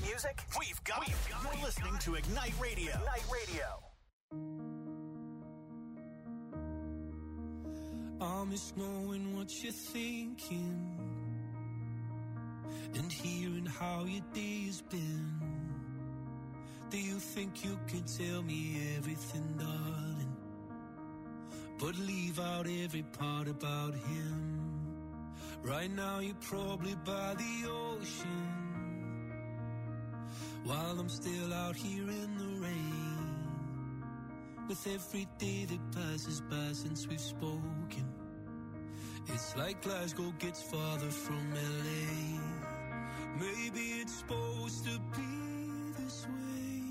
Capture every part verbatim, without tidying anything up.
music? We've got it. You're listening to Ignite Radio. Ignite Radio. I miss knowing what you're thinking and hearing how your day's been. Do you think you can tell me everything, darling, but leave out every part about him? Right now you're probably by the ocean, while I'm still out here in the rain. With every day that passes by since we've spoken, it's like Glasgow gets farther from L A. Maybe it's supposed to be this way,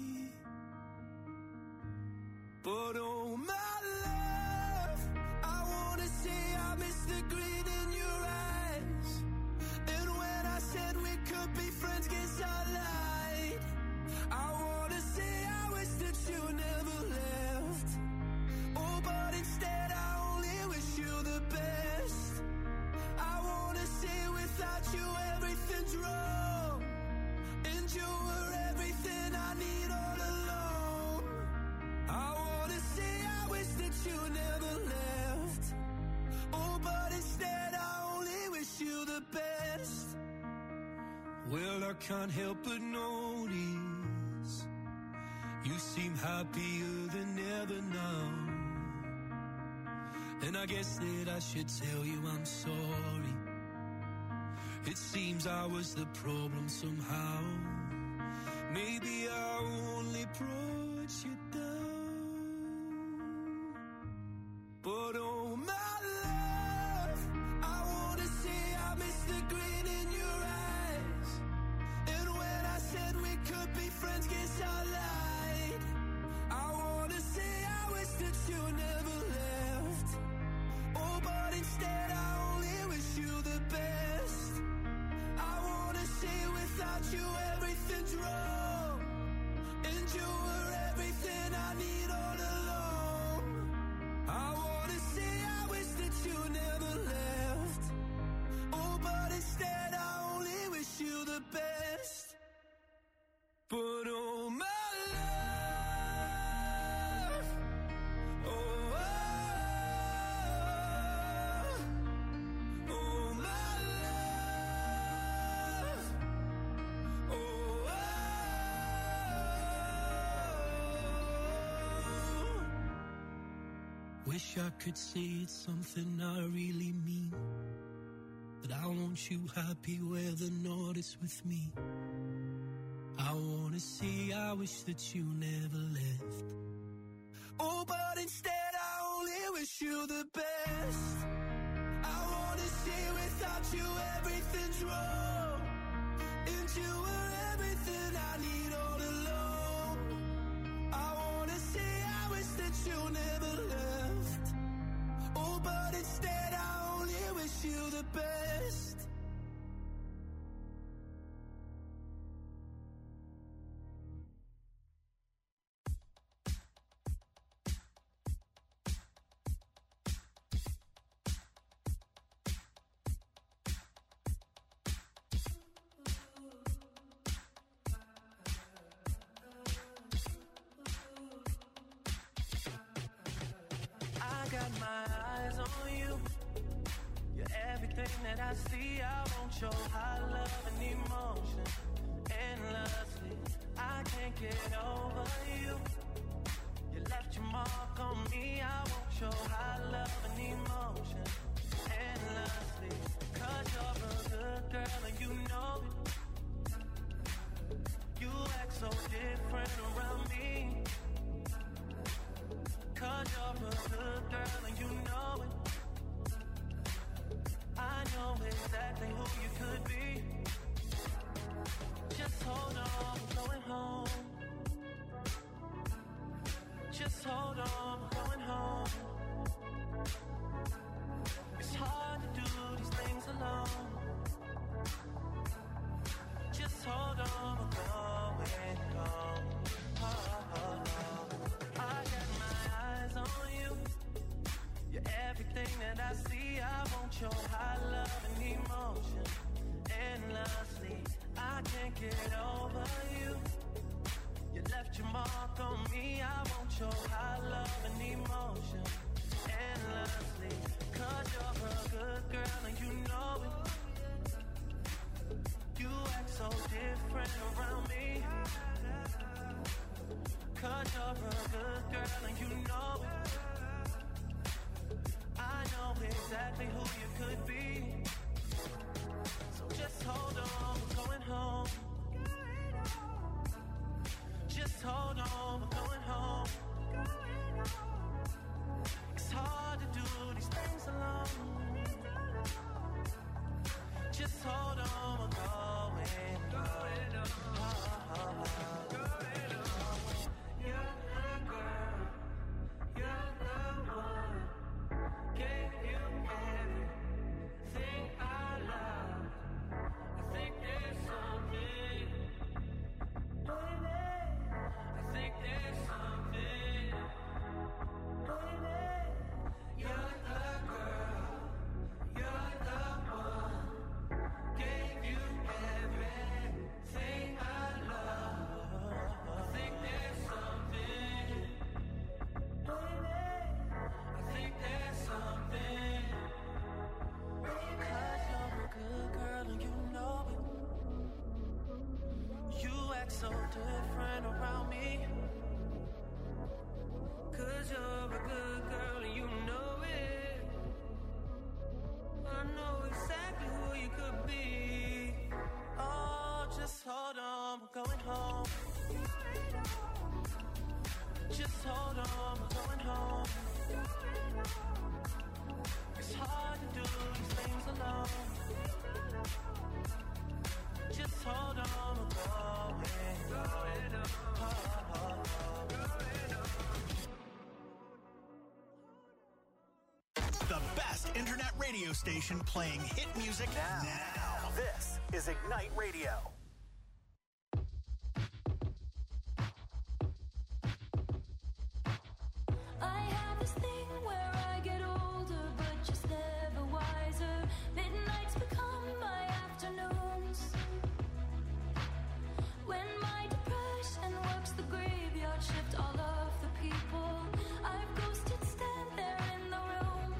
but oh my love, I wanna say I miss the grin in your eyes. And when I said we could be friends, guess I lied. I wanna say I wish that you never left. Oh, but instead I only wish you the best. I wanna say without you everything's wrong, and you were everything I need all along. I wanna say I wish that you never left. Oh, but instead I only wish you the best. Well, I can't help but notice you seem happier than ever now. And I guess that I should tell you I'm sorry. It seems I was the problem somehow. Maybe I only brought you down, but oh my love, I wanna say I miss the grin in your eyes. And when I said we could be friends, guess I lied. I wanna say I wish that you never left. Oh, but instead I only wish you the best. I wanna say without you everything's wrong, and you were everything I need all along. I wanna say I wish that you never left. Oh, but instead I only wish you the best. But oh my love, oh, oh, oh my love, oh, oh. Wish I could say it's something I really mean, that I want you happy where the north is with me. I wanna say I wish that you never left. Oh, but instead I only wish you the best. I wanna say without you everything's wrong, and you were everything I need all along. I wanna say I wish that you never left. Oh, but instead I only wish you the best. I got my eyes on you. You're everything that I see. I want your high love and emotion endlessly. I can't get over you. You left your mark on me. I want your high love and emotion endlessly. Cause you're a good girl and you know it. You act so different around me. Cause you're a good girl and you know it. I know exactly who you could be. Just hold on, we're going home. Just hold on, we're going home. It's hard to do these things alone. Just hold on, we're going home. Oh, oh, oh. I got my eyes on you. You're everything that I see. I want your high love and emotion endlessly. I can't get over left your mark on me. I want your high love and emotion endlessly. Cause you're a good girl and you know it. You act so different around me. Cause you're a good girl and you know it. I know exactly who you could be. So just hold on, we're going home. Just hold on, we're going home. It's hard to do these things alone. Just hold on, we're going home. Oh, oh, oh. You're the girl, you're the one. Gave you everything I love. I think there's something, baby. I think there's something, baby. You're the girl, you're the one. Gave you everything I love. I think there's something, baby. I think there's something, because you're a good girl and you know it. You act so different around me. Cause you're a good girl and you know it. I know exactly who you could be. Oh, just hold on, we're going home. Just hold on, we're going home. It's hard to do these things alone. Just hold on, we're going home. Oh, oh, oh. The best internet radio station playing hit music now. now. This is Ignite Radio. I have this thing where I get older, but just never wiser. Midnights become my afternoons. When my depression works the graveyard shift, all of the people I've ghosted stand there in the room.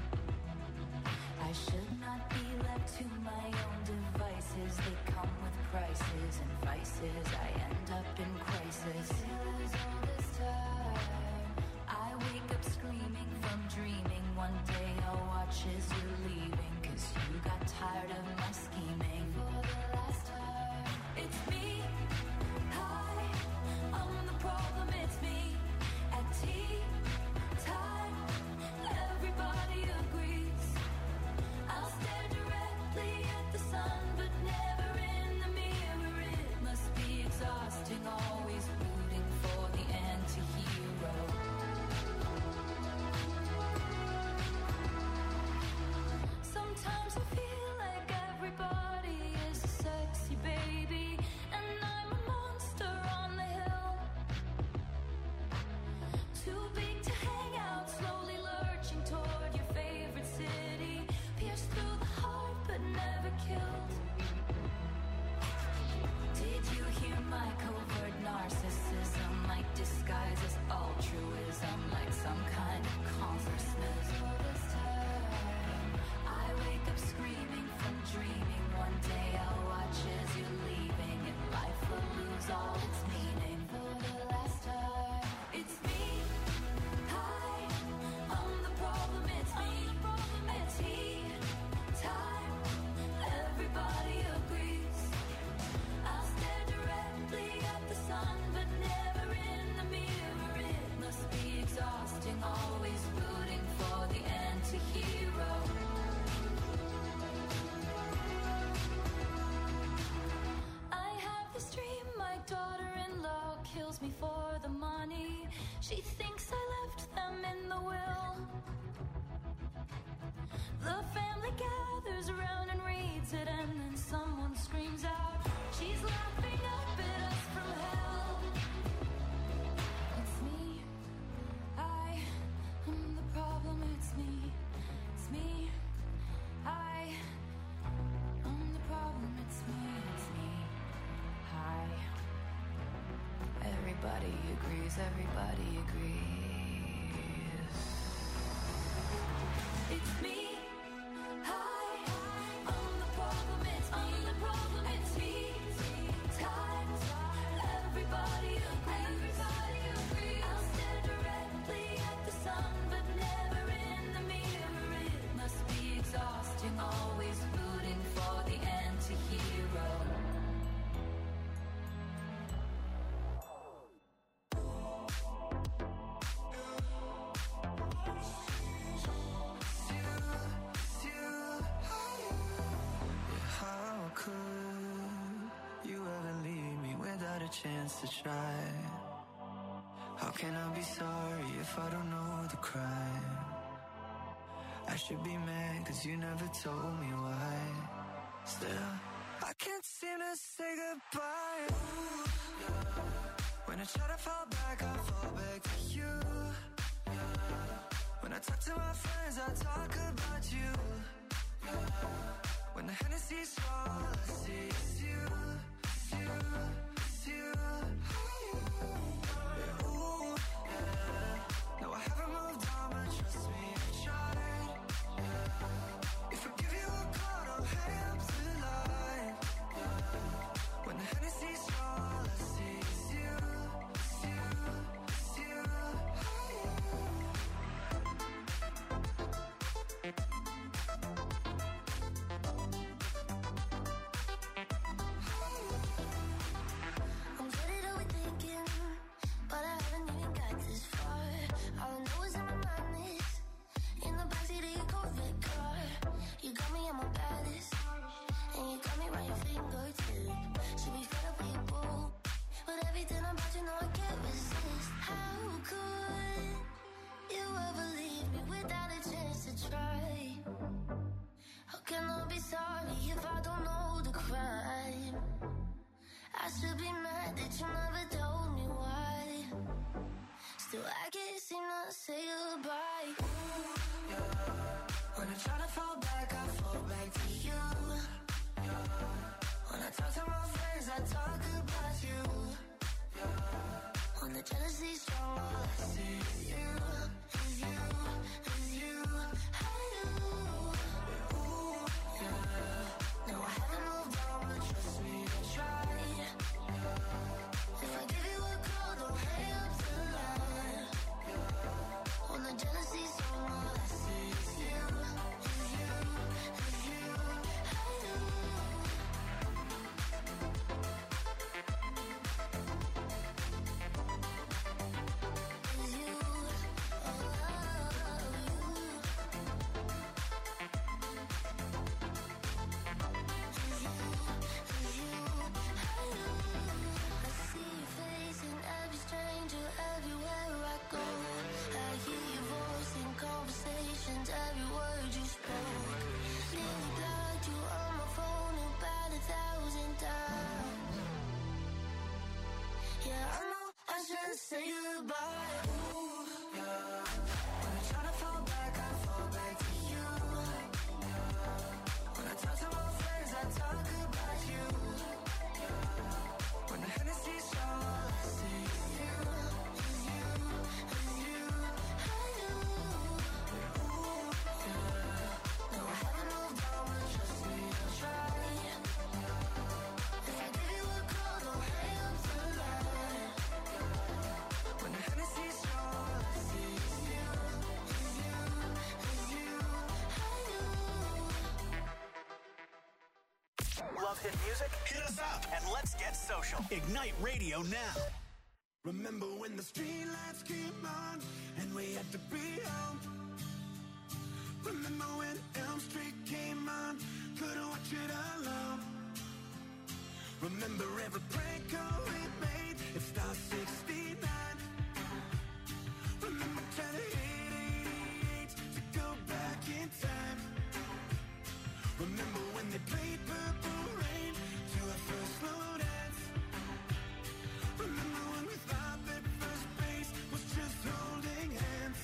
I should not be left to my own devices. They come with prices and vices. I end up in crisis. Feels all this time. I wake up screaming from dreaming. One day I'll watch as you're leaving, cause you got tired of my scheming. For the last time, it's me. Hi, I'm the problem, it's me. At tea time, everybody agrees. I'll stare directly at the sun, but never in the mirror. It must be exhausting, always rooting for the anti-hero. Sometimes I feel like everybody is a sexy baby, and I'm a monster on the hill. Too big to hang out, slowly lurching toward your favorite city. Pierced through the heart, but never killed. Did you hear my covert narcissism? Like disguise as altruism, like some kind of consciousness. All this time, I wake up screaming from dreaming. One day I'll watch as you're leaving, and life will lose all its meaning. For the last time, it's me. Hi, I'm the problem, it's me. At tea time, everybody agrees. I'll stare directly at the sun, but never in the mirror. It must be exhausting, always rooting for the anti-hero. I have this dream, my daughter-in-law kills me for the money. She thinks I left them in the will. The family gathers around and reads it, and then someone screams out, she's laughing up at us from hell. It's me. I am the problem, it's me. It's me. I am the problem, it's me. It's me. Hi. guess everybody agrees. It's me. Hi, I'm the problem. It's me. I'm the problem. It's me. Times everybody agrees. Everybody agrees. I'll stare directly at the sun, but never in the mirror. It must be exhausting, always rooting for the anti-hero. Chance to try. How can I be sorry if I don't know the crime? I should be mad cause you never told me why. Still, I can't seem to say goodbye. Ooh, yeah. When I try to fall back, I fall back to you. Yeah. When I talk to my friends, I talk about you. Yeah. When the Hennessy's all I see is you, it's you. You, yeah, ooh, yeah. No, I haven't moved on, but trust me, I tried. Yeah. If I give you a call, don't hang up the line. Yeah. When the Hennessy's all I see is you, it's you, it's you. Sorry if I don't know the crime. I should be mad that you never told me why. Still I can't seem to say goodbye. Ooh, yeah. When I try to fall back, I fall back to you. Yeah. When I talk to my friends, I talk about you. Yeah. When the jealousy's strong, all I see is you, is you, is you. I do. No, I haven't moved on, but trust me, I tried. If I give you a call, don't hang up the line. When the jealousy's on, all I see is you, is you, is you. I do. Is you, oh, you. Say goodbye. Ooh, yeah. When I try to fall back, I fall back to you. Yeah. When I talk to my friends, I talk about you. Yeah. When the Hennessy's strong, all I see is you, is you, is you. I do. Ooh, yeah. No, I haven't moved on, but trust me, I tried. If I give you a call, don't hang up the line. When the Hennessy's strong, I see is you, is you, is you. I do. Love hit music? Hit us up and let's get social. Ignite Radio now. Remember when the streetlights came on and we had to be home? Remember when Elm Street came on, couldn't watch it alone? Remember every prank call we made, it Star sixty-nine. Remember trying to hit eighty-eight to go back in time. Remember when they played Purple Rain to our first slow dance. Remember when we thought that first base was just holding hands.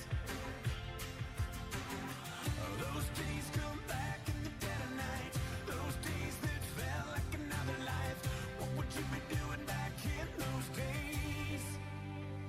Those days come back in the dead of night. Those days that felt like another life. What would you be doing back in those days?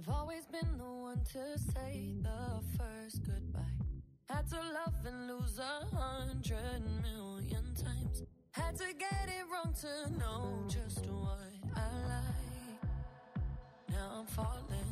I've always been the one to say the first goodbye. Had to love and lose a hundred million times. Had to get it wrong to know just what I like. Now I'm falling.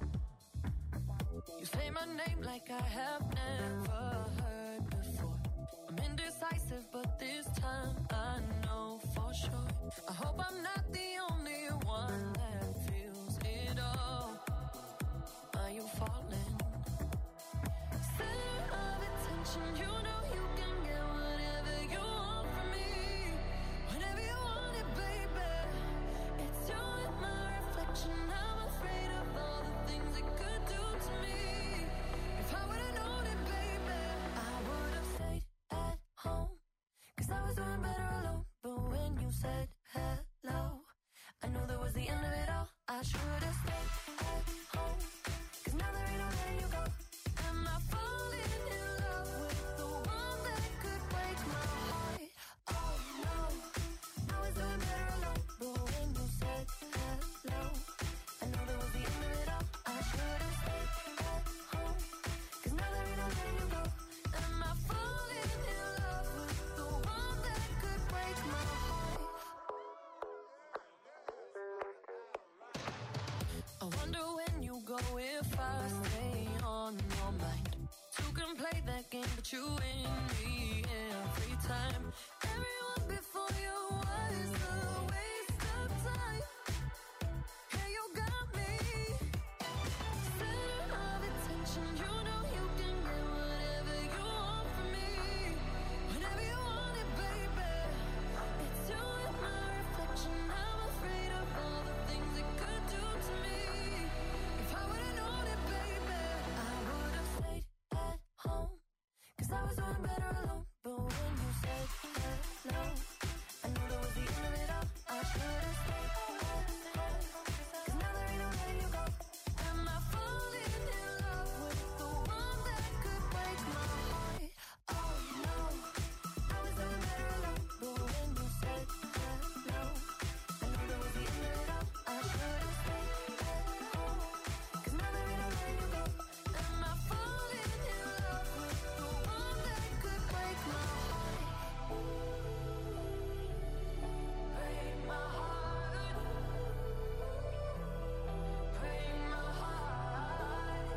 You say my name like I have never heard before. I'm indecisive, but this time I know for sure. I hope I'm not the only one that feels it all. Are you falling? Center of attention, you know you can get whatever you want from me. Whenever you want it, baby. It's you and my reflection. I'm afraid of all the things it could do to me. If I would've known it, baby, I would've stayed at home. Cause I was doing better alone. But when you said hello, I knew that was the end of it all. I should've stayed at home. Cause now there ain't no letting you go. Am I falling in love with the one that could break my heart? Oh no, I was doing better alone. But when you said hello, I knew that was the end of it all. I should've stayed at home. Cause now there ain't no letting you go. Am I falling in love with the one that could break my heart? I wonder when you go if I stay on your mind. Two can play that game, but you win me every time. Everyone before you was a waste of time. Hey, you got me. Center of attention, you know you can get whatever you want from me. Whenever you want it, baby. It's you and my reflection. I'm afraid of all the things it could do to me. If I would've known it, baby, I would've stayed at home. Cause I was doing better alone. But when you said hello, I knew that was the end of it all. I should've stayed at home. Cause now there ain't no letting you go. Am I falling in love with the one that could break my heart? Oh no, I was doing better alone. But when you said hello, I knew that was the end of it all. I should've stayed at home. Cause now there ain't no letting you go. Am I falling in love with the one that could break my heart? Break my heart. Break my heart.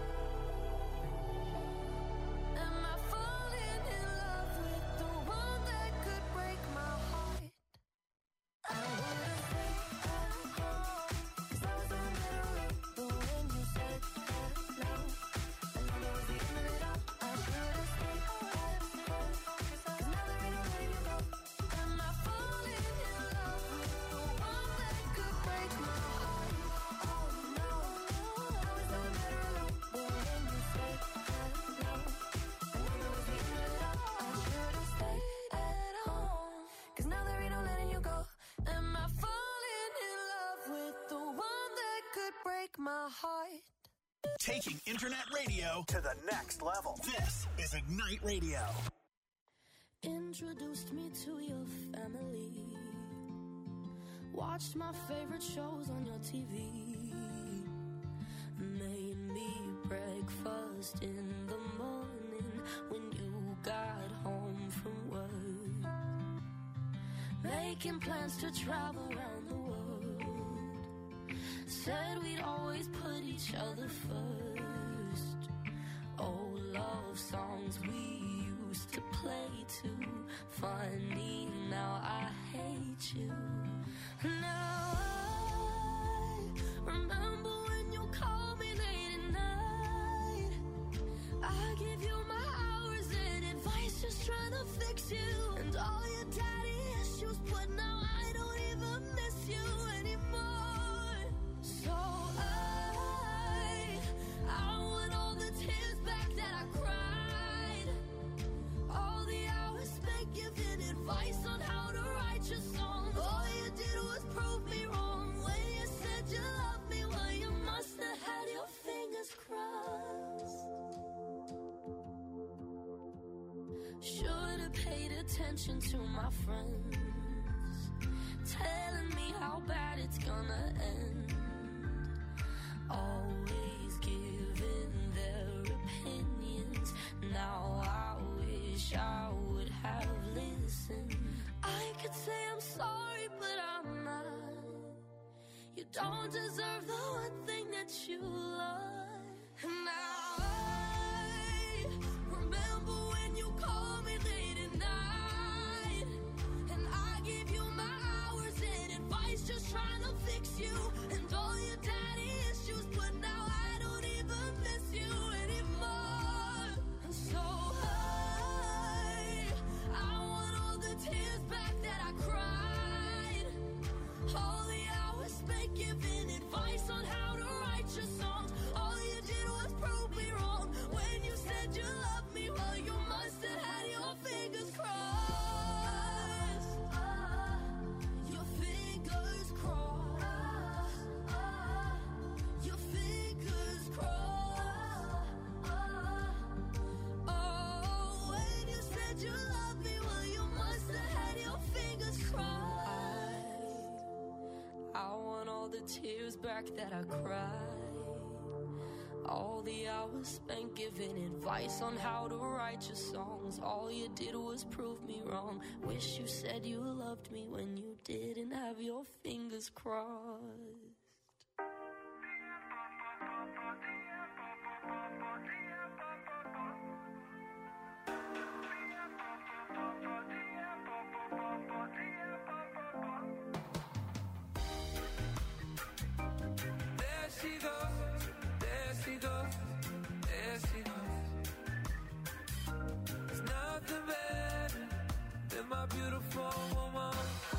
Am I falling in love with the one that could break my heart? I would've stayed at home. Cause I was doing better alone. But when you said hello, I knew that was the end of it all. I should've stayed at home. Cause now there ain't no letting you go. Am I falling in love with the one that could break my heart? Oh no, I was doing better alone. But when you said hello, I knew that was the end of it all. I should've stayed at home. Cause now there ain't no letting you go. Am I falling in love with the one that could break my heart? Taking internet radio to the next level. This is Ignite Radio. Introduced me to your family. Watched my favorite shows on your T V. Made me breakfast in the morning when you got home from work. Making plans to travel around the world. Said we'd always put each other first. Old love songs we used to play too. Funny, now I hate you. Now I remember when you called me late at night. I give you my hours and advice, just trying to fix you. And all your daddy issues, but now I don't even miss you anymore. So I, I want all the tears back that I cried. All the hours spent giving advice on how to write your songs. All you did was prove me wrong when you said you loved me. Well, you must have had your fingers crossed. Should've paid attention to my friends, telling me how bad it's gonna end. Always now I wish I would have listened. I could say I'm sorry, but I'm not. You don't deserve the one thing that you love. And now I remember when you called me late at night, and I gave you my hours and advice, just trying to fix you and all your daddy issues. But now I don't even miss you anymore. And so I, I want all the tears back that I cried, all the hours spent giving advice on how to write your songs. All you did was prove me wrong when you said you loved me. Well, you must have had your fingers crossed. Your fingers crossed. Your fingers crossed. Oh, when you said you loved me, well, you must have had your fingers crossed. I want all the tears back that I cried, all the hours spent giving advice on how to write your songs. All you did was prove me wrong. Wish you said you loved me when you didn't have your fingers crossed. There she goes, there she goes, there she goes. There's nothing better than my beautiful woman.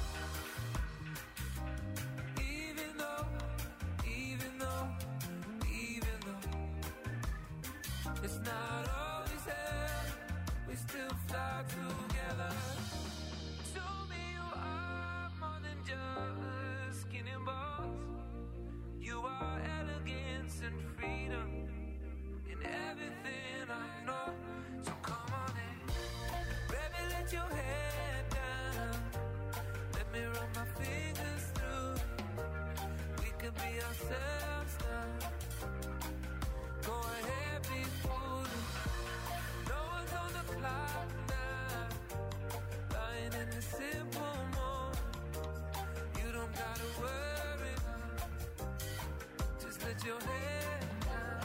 Even though, even though, even though it's not always there, we still fly together. Show me you are more than just skin and bones. You are elegance and freedom in everything I know. So come on in, baby, let your head down. Let me run my fingers through it. We could be ourselves now. Go ahead, be foolish. No one's on the clock now. Lying in the simple moment. You don't gotta worry now. Just let your head down.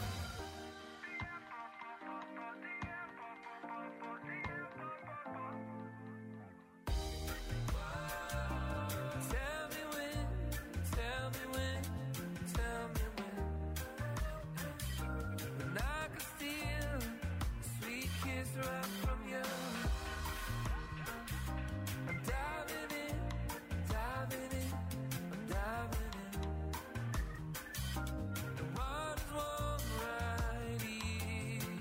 Tell me when, tell me when, tell me when. When I can steal a sweet kiss right from you. I'm diving in, diving in, I'm diving in. The water's warm right here.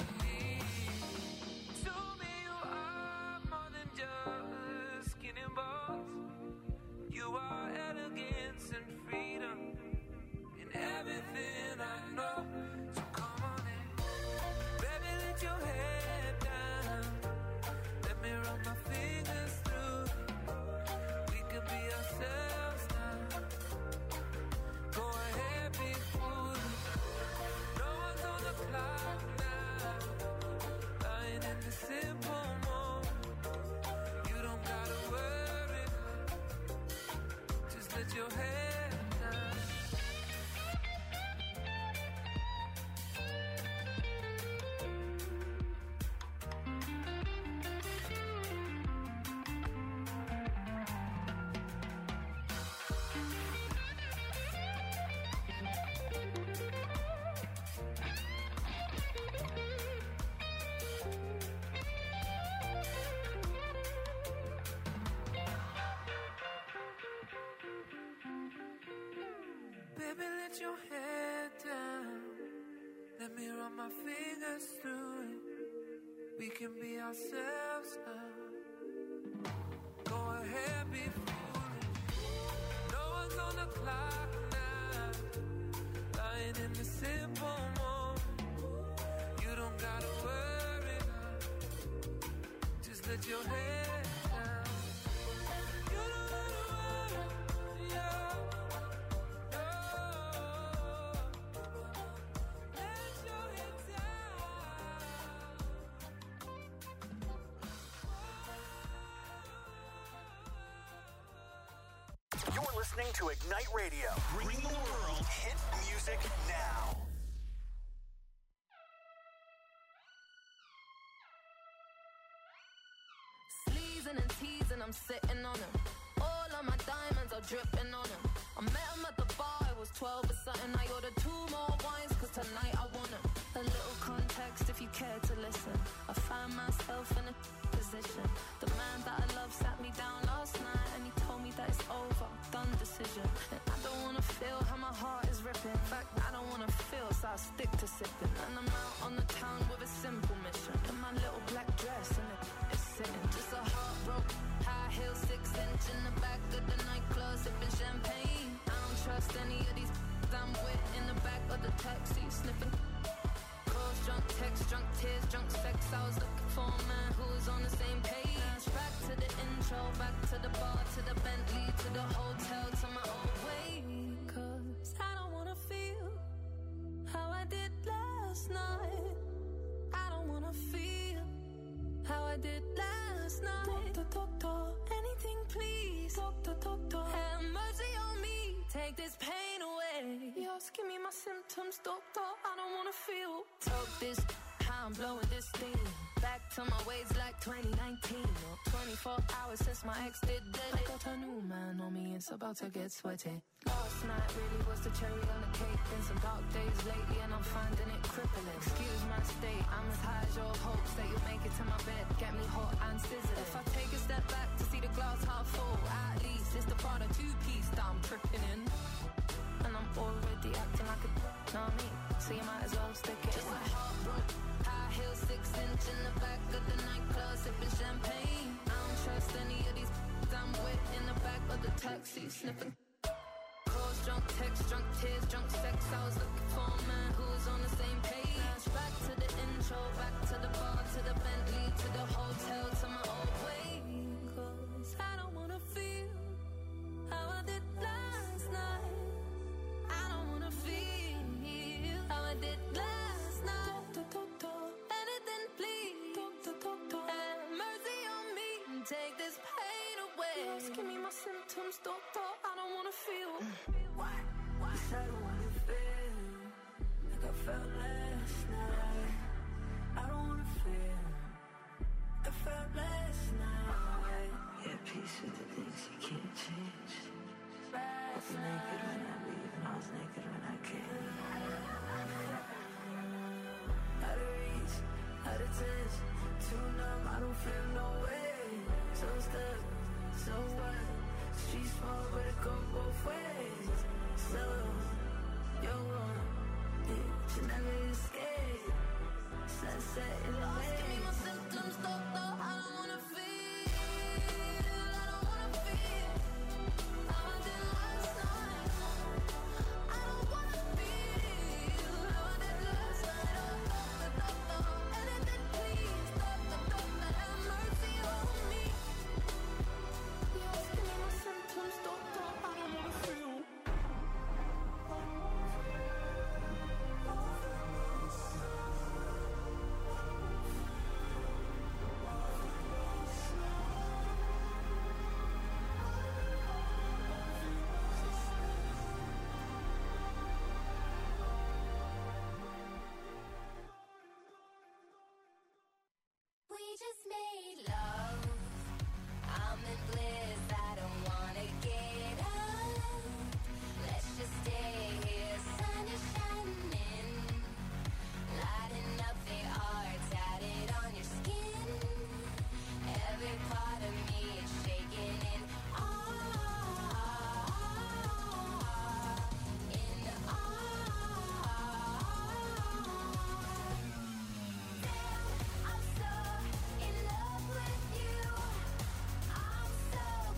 Show me you are more than just skin and bones. You are elegance and freedom in everything I know. So come on in, baby, let your head down. Let me run my fingers through it. We could be ourselves now. Go ahead, be foolish. No one's on the clock now. Lying in the simple moment. You don't gotta worry. Just let your head down. Baby, let your head down. Let me run my fingers through it. We can be ourselves now. Go ahead, be foolish. No one's on the clock now. Lying in the simple moment. You don't gotta worry now. Just let your head down. You don't gotta worry, yeah. No. Let your head down. listening to Ignite Radio. Bring the world hit music now. Sleezing and teasing, I'm sitting on them. All of my diamonds are dripping on them. I met him at the bar, it was twelve or something. I ordered two more wines, cause tonight I want them. A little context if you care to listen. I find myself in a position. The man that I love sat me down last night and he told me that it's over, done decision. And I don't wanna feel how my heart is ripping. In fact, I don't wanna feel, so I'll stick to sipping. And I'm out on the town with a simple mission. In my little black dress and it is sitting. Just a heartbroken, high heel, six inch in the back of the nightclub, sipping champagne. I don't trust any of these I'm with in the back of the taxi, sniffing. Calls, drunk texts, drunk tears, drunk sex. I was looking for a man who was on the same page. Back to the intro, back to the bar, to the Bentley, to the hotel, to my old way. Cause I don't wanna feel how I did last night. I don't wanna feel how I did last night. Doctor, doctor, anything please. Doctor, doctor, have mercy on me. Take this pain away. You're asking me my symptoms, doctor. I don't wanna feel. Talk this, how I'm blowing this thing. Back to my ways like twenty nineteen. Or twenty-four hours since my ex did dead. I got a new man on me, it's about to get sweaty. Last night really was the cherry on the cake. Been some dark days lately and I'm finding it crippling. Excuse my state, I'm as high as your hopes that you'll make it to my bed. Get me hot and sizzling. If I take a step back to see the glass half full, at least it's the Prada two-piece that I'm tripping in. And I'm already acting like a know me, so you might as well stick it. Just a heartbroken, high heel, six inch in the back of the nightclub, sipping champagne. I don't trust any of these I'm with in the back of the taxi, sniffing. Calls, drunk texts, drunk tears, drunk sex. I was looking for a man who was on the same page. Back to the intro, back to the bar, to the Bentley, to the hotel, to my old way. Cause I don't wanna feel how I did last night. I don't wanna feel how I did last night. Doctor, doctor, anything please. Doctor, doctor, have mercy on me and take this pain away. You're asking me my symptoms, doctor. I don't wanna feel. What? What? I don't wanna feel like I felt last night. I don't wanna feel like I felt last night. Yeah, peace with the things you can't change. I was naked when I leave and I was naked when I came. Out of reach, out of touch, too numb, I don't feel no way. So stuck, so what? Street small, but it go both ways. So, you're wrong, yeah, you never escape. Sunset in the way. Give me my symptoms, doctor. I don't wanna feel. I don't wanna feel how I did last night. I don't wanna feel how I did last night. Oh, doctor, doctor, anything please. Doctor, doctor, have mercy on me. You're asking me my symptoms, doctor. I don't wanna feel. We just made love. I'm in bliss. I don't wanna get up. Let's just stay here. Sun is shining, lighting up the art tatted on your skin. Every part of me is shaking in awe, in awe. I'm so in love with you. I'm so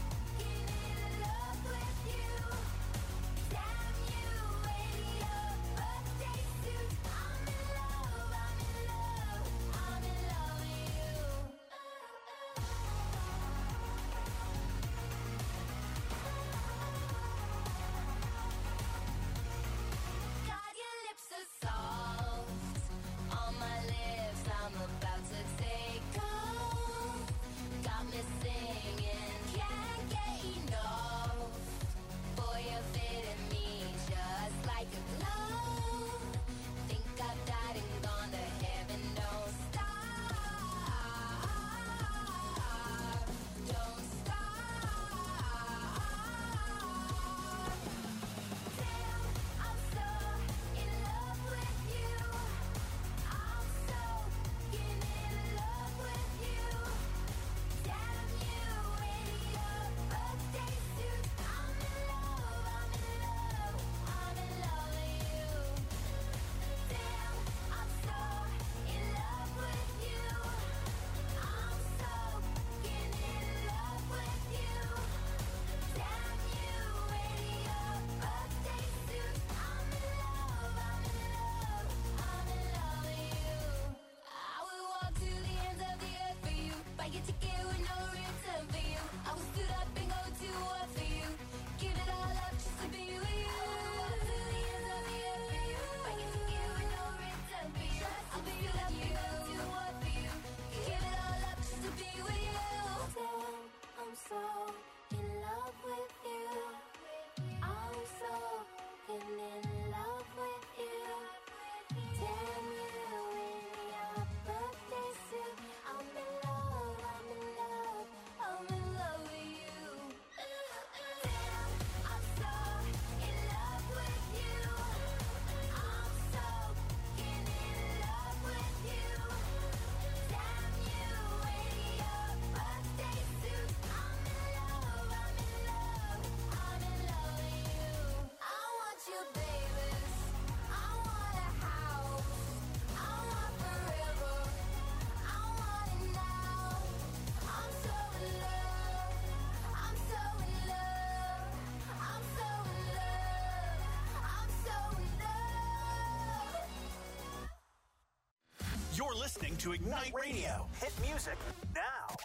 listening to Ignite Radio. Hit music now.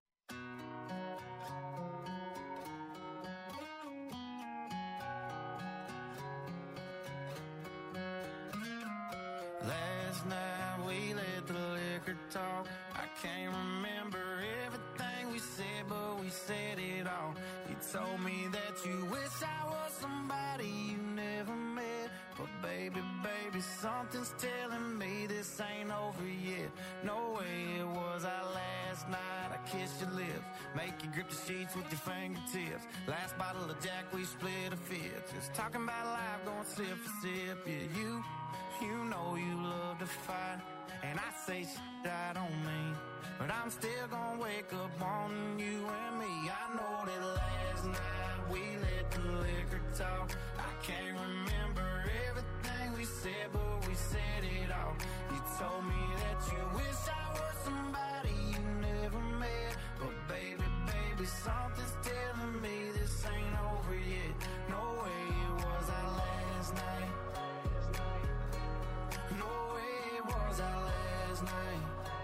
Last night we let the liquor talk. I can't remember everything we said, but we said it all. You told me that you wish I was somebody you never met. But baby, baby, something's telling me this ain't over yet. No way it was our last night. I kissed your lips, make you grip the sheets with your fingertips. Last bottle of Jack, we split a fifth. Just talking about life, going sip for sip. Yeah, you, you know you love to fight. And I say shit I don't mean, but I'm still gonna wake up wanting you and me. I know that last night we let the liquor talk. I can't remember everything we said, but we said it all. You told me that you wish I was somebody you never met. But baby, baby, something's telling me this ain't over yet. No way it was our last night. No way it was our last night.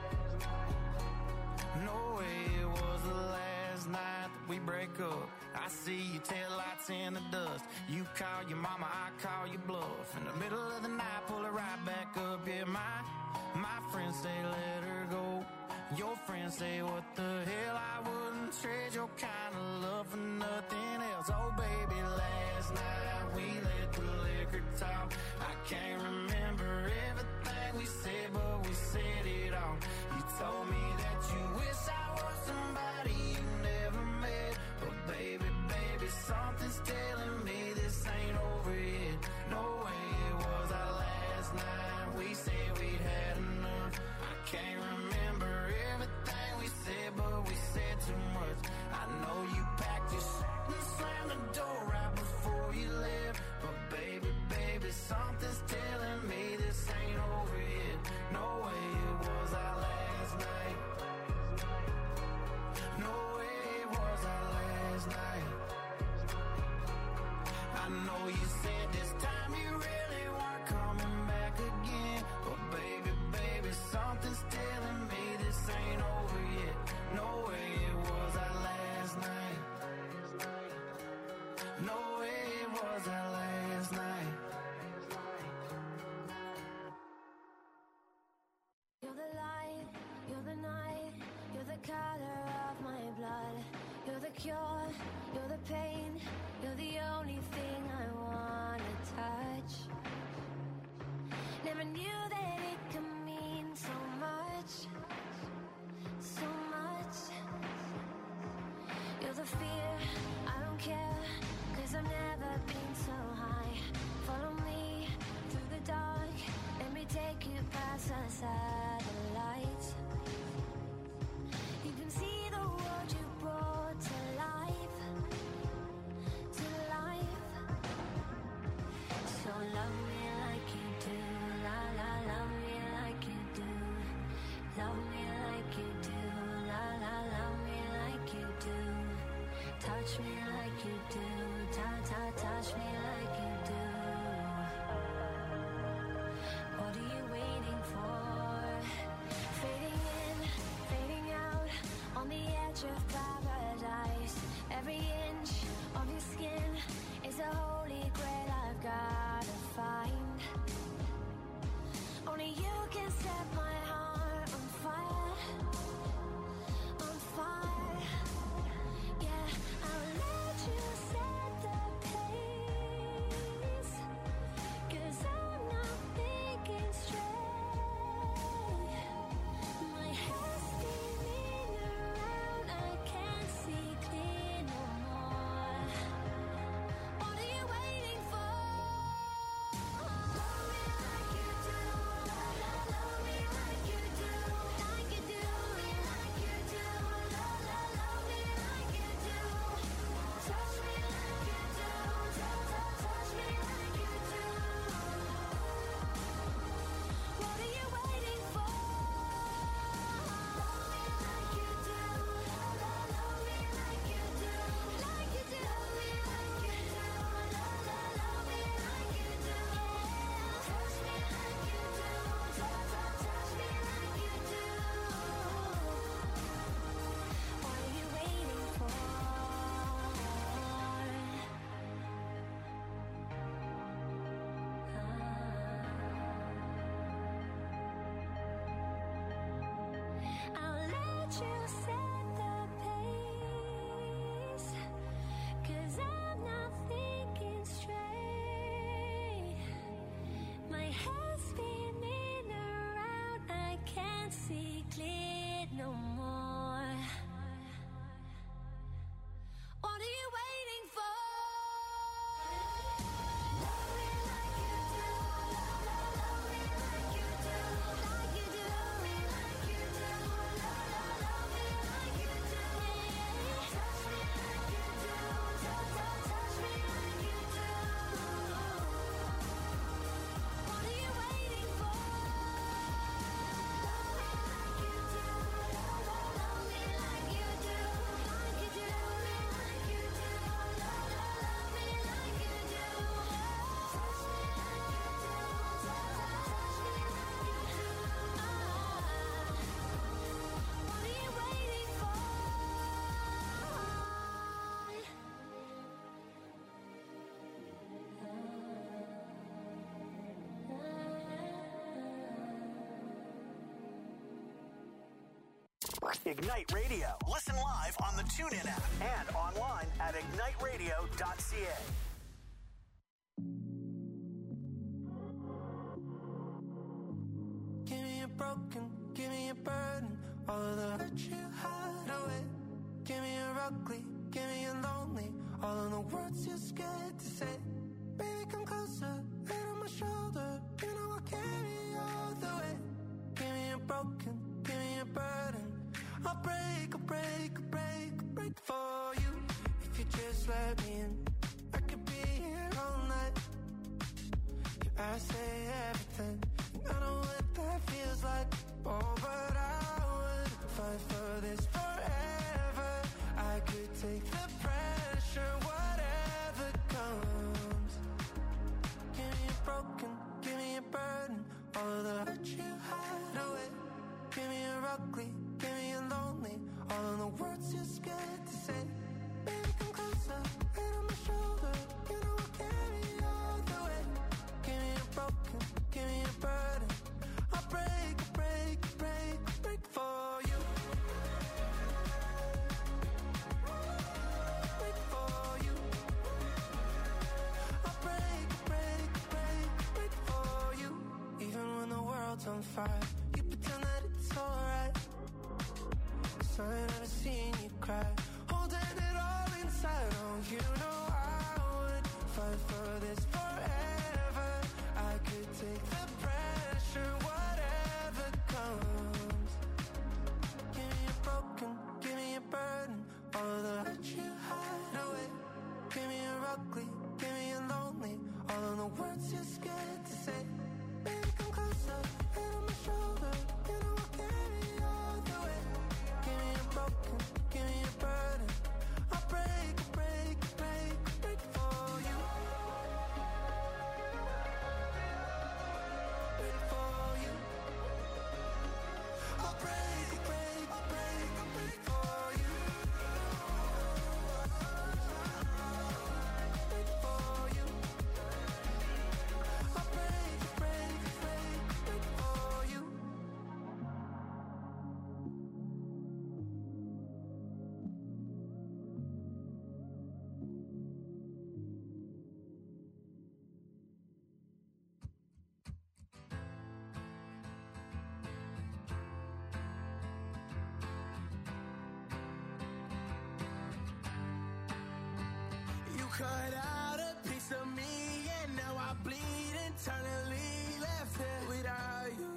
No way it was the last night that we break up. I see your taillights in the dust. You call your mama, I call your bluff. In the middle of the night, pull her right back up. Yeah, my, my friends say let her go. Your friends say what the hell, I wouldn't trade your kind of love for nothing else. Oh baby, last night we let the liquor talk. I can't remember everything we said, but we said it all. You told me that you wish I was somebody you never met. But baby, baby, something's telling me this ain't over yet. No way it was our last night. We said we'd had enough. I can't remember everything we said, but we said too much. I know you packed your shit and slammed the door right before you left. But baby, baby, something's telling me this ain't over yet. No way it was our last night. No way it was our last night. I know you said this time you really weren't coming back again. But baby, baby, something's telling me this ain't over yet. No way it was our last night. No way it was our last night. You're the light, you're the night, you're the color of my blood. You're the cure, you're the pain, you're the only thing I wanna touch. Never knew that it could mean so much, so much. You're the fear, I don't care, cause I've never been so high. Follow me through the dark, let me take you past the satellites. You can see the world you brought to life, to life. So love me like you do, la la, love me like you do. Love me like you do, la la, love me like you do. Touch me like you do, ta ta, touch me like you do. What are you waiting for? Fading in, fading out, on the edge of paradise. Every inch of your skin is a holy grail I've gotta find. Only you can set my heart on fire, on fire. Yeah, I'll let you set the pace. Ignite Radio. Listen live on the TuneIn app and online at ignite radio dot c a. Give me a broken, give me a burden, all of the hurt you hide away. Give me a ugly, give me a lonely, all of the words you're scared to say. Baby, come closer, head on my shoulder, you know I'll carry you all the way. Give me a broken, give me a burden, I'll break, I'll break, I'll break, I'll break for you. If you just let me in, I could be here all night. Yeah, I say everything, I know what that feels like. Oh, but I would fight for this forever. I could take the pressure, whatever comes. Give me a broken, give me a burden, all of the hurt you hide away. Give me a ugly, give me a lonely, all of the words you're scared to say. Baby, come closer, head on my shoulder, you know I'll carry you all the way. Give me a broken, give me a burden, I'll break, break, break, break for you. Break for you. I'll break, break, break, break for you. Even when the world's on fire, you pretend that it's alright. So I've never seen you cry, holding it all inside. Oh, you know I would fight for this forever. I could take the pressure, whatever comes. Give me a broken, give me a burden, all of the hurt you hide away. Give me a ugly, give me a lonely, all of the words you're scared to say. Baby, come closer, head on my shoulder, you know I'll carry you all the way. Give me a broken, give me a burden, I'll break, break, break, break for you. Break for you. I'll break, break, break, break for you. Break for you. I'll break, break, break, break for you. You cut out a piece of me, and now I bleed internally. Left here without you,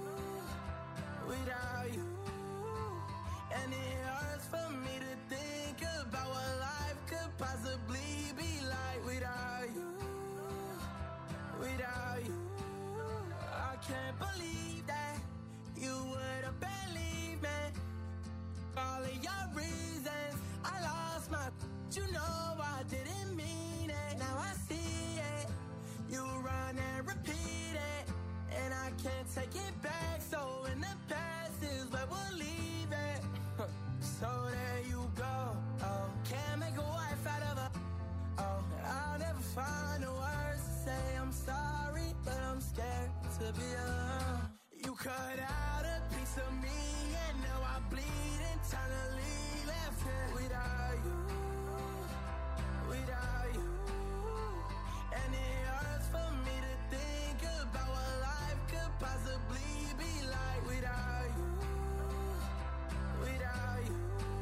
without you. And it hurts for me to think about what life could possibly be like without you, without you. I can't believe that you would have believed me. All of your reasons, I lost my. You know I didn't mean it. Now I see it. You run and repeat it, and I can't take it back. So in the past is where we'll leave it. So there you go. Oh, can't make a wife out of her. Oh, I'll never find the words to say I'm sorry, but I'm scared to be alone. You cut out a piece of me, and now I bleed internally. Left here without you, without you. And it hurts for me to think about what life could possibly be like without you, without you.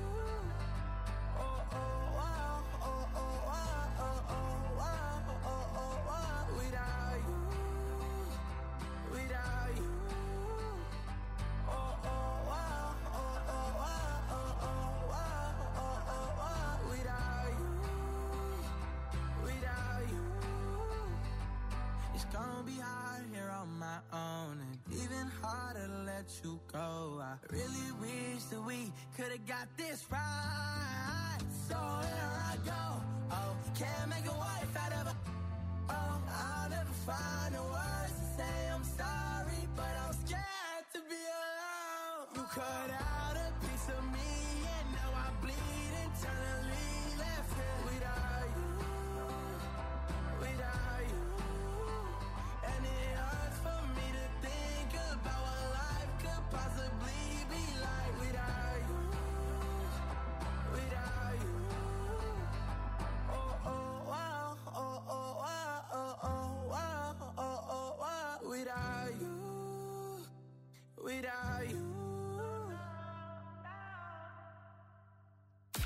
Oh, oh, wow, oh, oh, wow, oh, oh, wow, oh, oh, wow, without you, without you. Oh, oh, wow, oh, oh, wow, oh, oh, wow, oh, oh, wow, without you, without you. It's gonna be hard here on my own, and even harder to let you go. I really wish that we could've got this right. So here I go. Oh, can't make a wife out of a. Oh, I'll never find the words to say I'm sorry, but I'm scared to be alone. You cut out a piece of me, and now I bleed internally. Left here without you, without you. And it hurts for me to think about what life could possibly be like without you.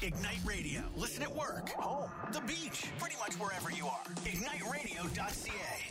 Ignite Radio. Listen at work, home, the beach, pretty much wherever you are. ignite radio dot c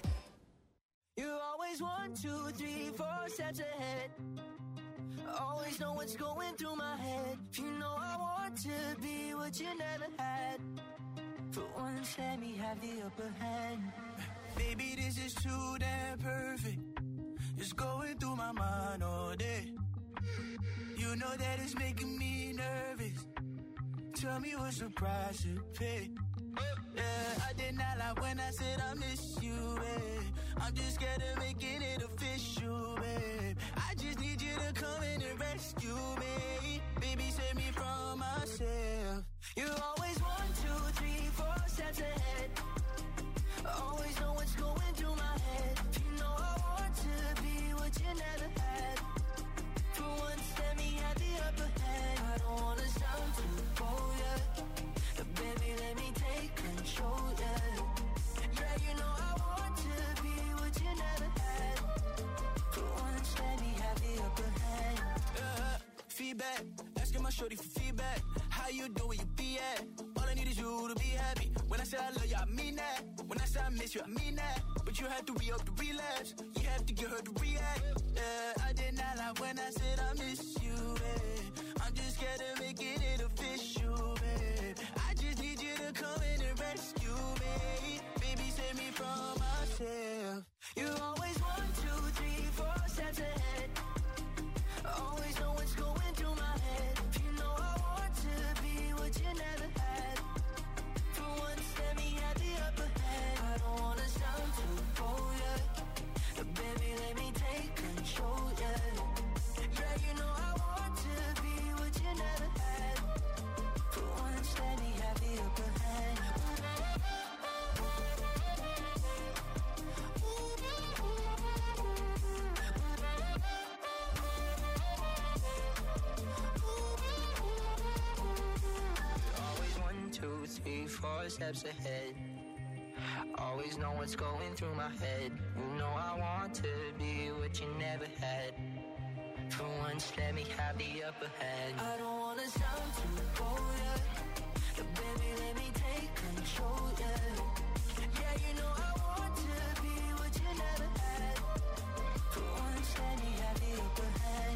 a. You always one, two, three, four steps ahead. Always know what's going through my head. You know I want to be what you never had. For once, let me have the upper hand. Baby, this is too damn perfect. It's going through my mind all day. You know that it's making me nervous. Tell me what's the price you pay. Yeah, I did not lie when I said I miss you, babe. I'm just scared of making it official, babe. I just need you to come in and rescue me. Baby, save me from myself. You always one, two, three, four steps ahead. Always know what's going through my head. You know I want to be what you never had. For once, let me have the upper hand. I don't wanna sound too bold, yeah. But baby, let me take control, yeah. Yeah, you know I want to be what you never had. For once, let me have the upper hand. Uh, feedback, asking my shorty for feedback. How you doing, where you be at? All I need is you to be happy. When I say I love you, I mean that. When I say I miss you, I mean that. But you have to re-up the relapse. You have to get her to react. Yeah, I did not lie when I said I miss you, babe. I'm just scared of making it official, babe. I just need you to come in and rescue me. Baby, save me from myself. You always one, two, three, four steps ahead. Always know what's going through my head. You know I want to be what you never had. For once, let me have the upper hand. I don't wanna sound too bold, yeah. But baby, let me take control, yeah. Yeah, you know I want to be what you never had. For once, let me have the upper hand. Always one, two, three, four steps ahead. Always know what's going through my head. You know I want to be what you never had. For once, let me have the upper hand. I don't wanna sound too bold, yeah. But baby, let me take control, yeah. Yeah, you know I want to be what you never had. For once, let me have the upper hand.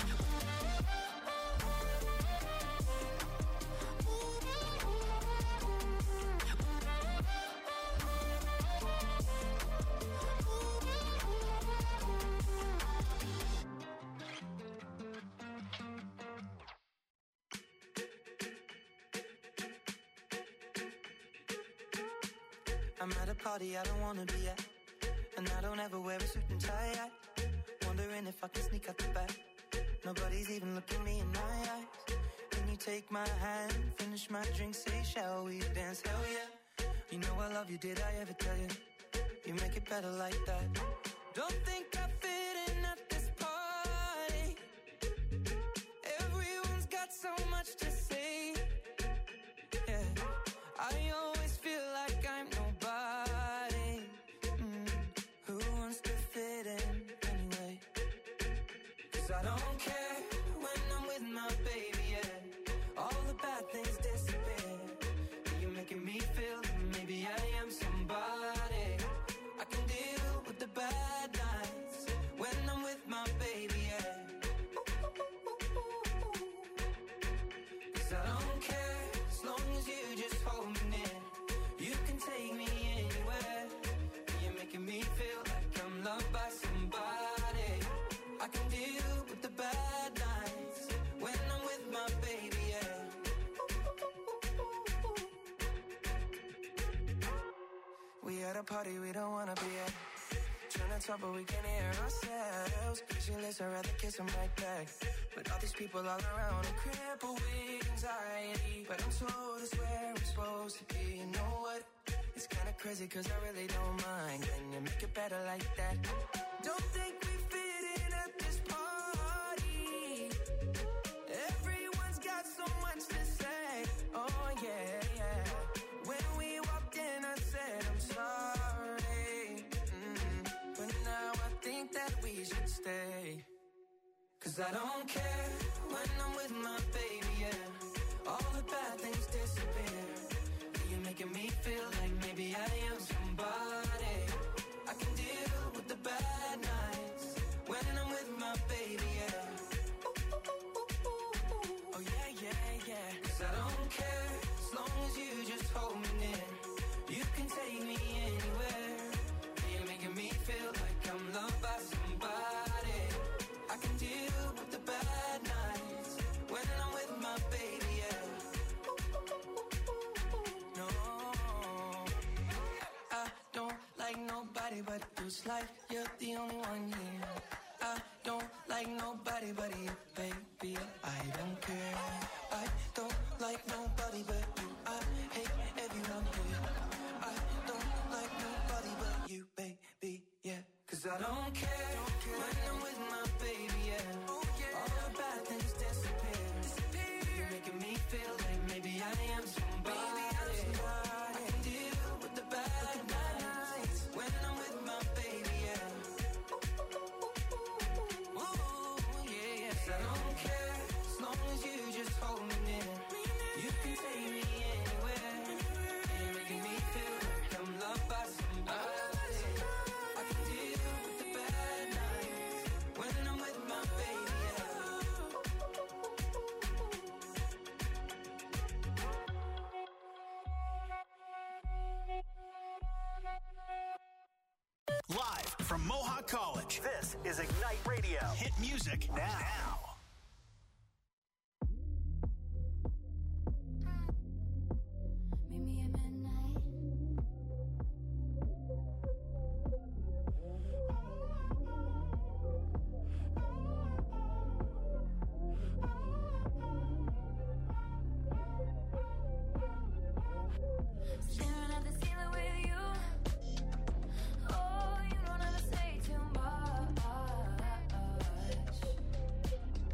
I'm at a party I don't wanna be at, and I don't ever wear a suit and tie at. Wondering if I can sneak out the back. Nobody's even looking me in my eyes. Can you take my hand, finish my drink, say shall we dance? Hell yeah. You know I love you, did I ever tell you? You make it better like that. Don't think I fit in at this party. Everyone's got so much to say. Yeah, I always feel like I'm nobody. Mm, who wants to fit in anyway? Cause I don't care when I'm with my baby, yeah. All the bad things disappear. You're making me feel that maybe I am somebody. I can deal with the bad nights when I'm with my baby, yeah. Cause I don't care as long as you just hold me near. You can take me anywhere. You're making me feel like I'm loved by somebody. I can deal with the bad nights when I'm with my baby, yeah. We at a party we don't wanna be at. Trying to talk but we can hear ourselves. Pictureless, I'd rather kiss them right back. But all these people all around are crippled with anxiety. But I'm told it's where I'm supposed to be. You know what? It's kinda crazy cause I really don't mind. Can you make it better like that? Don't think we fit in at this party. Everyone's got so much to say. Oh yeah, yeah. When we walked in I said I'm sorry. Mm. But now I think that we should stay. Cause I don't care when I'm with my baby, yeah. All the bad things disappear. can take me anywhere. You're making me feel like I'm loved by somebody. I can deal with the bad nights when I'm with my baby, yeah. No, I don't like nobody but you. It's like you're the only one here. I don't like nobody but you, baby. I don't care. I don't like nobody but you. I hate everyone here. I don't like nobody but you, baby, yeah. Cause I don't care, don't care. When I'm with my baby, yeah. Oh, yeah. All the bad things disappear. disappear. You're making me feel like maybe I am somebody. Maybe I'm somebody. I can deal with the bad, with the bad nights when I'm with my baby, yeah. Ooh, yeah, yes, I don't care as long as you just hold me near. You can take me anywhere. You're making me feel like I'm loved by somebody. I can deal with the bad nights when I'm with my baby, yeah. Live from Mohawk College, this is Ignite Radio. Hit music now. Meet me at midnight. Staring at the ceiling with you. Oh, you don't ever say too much.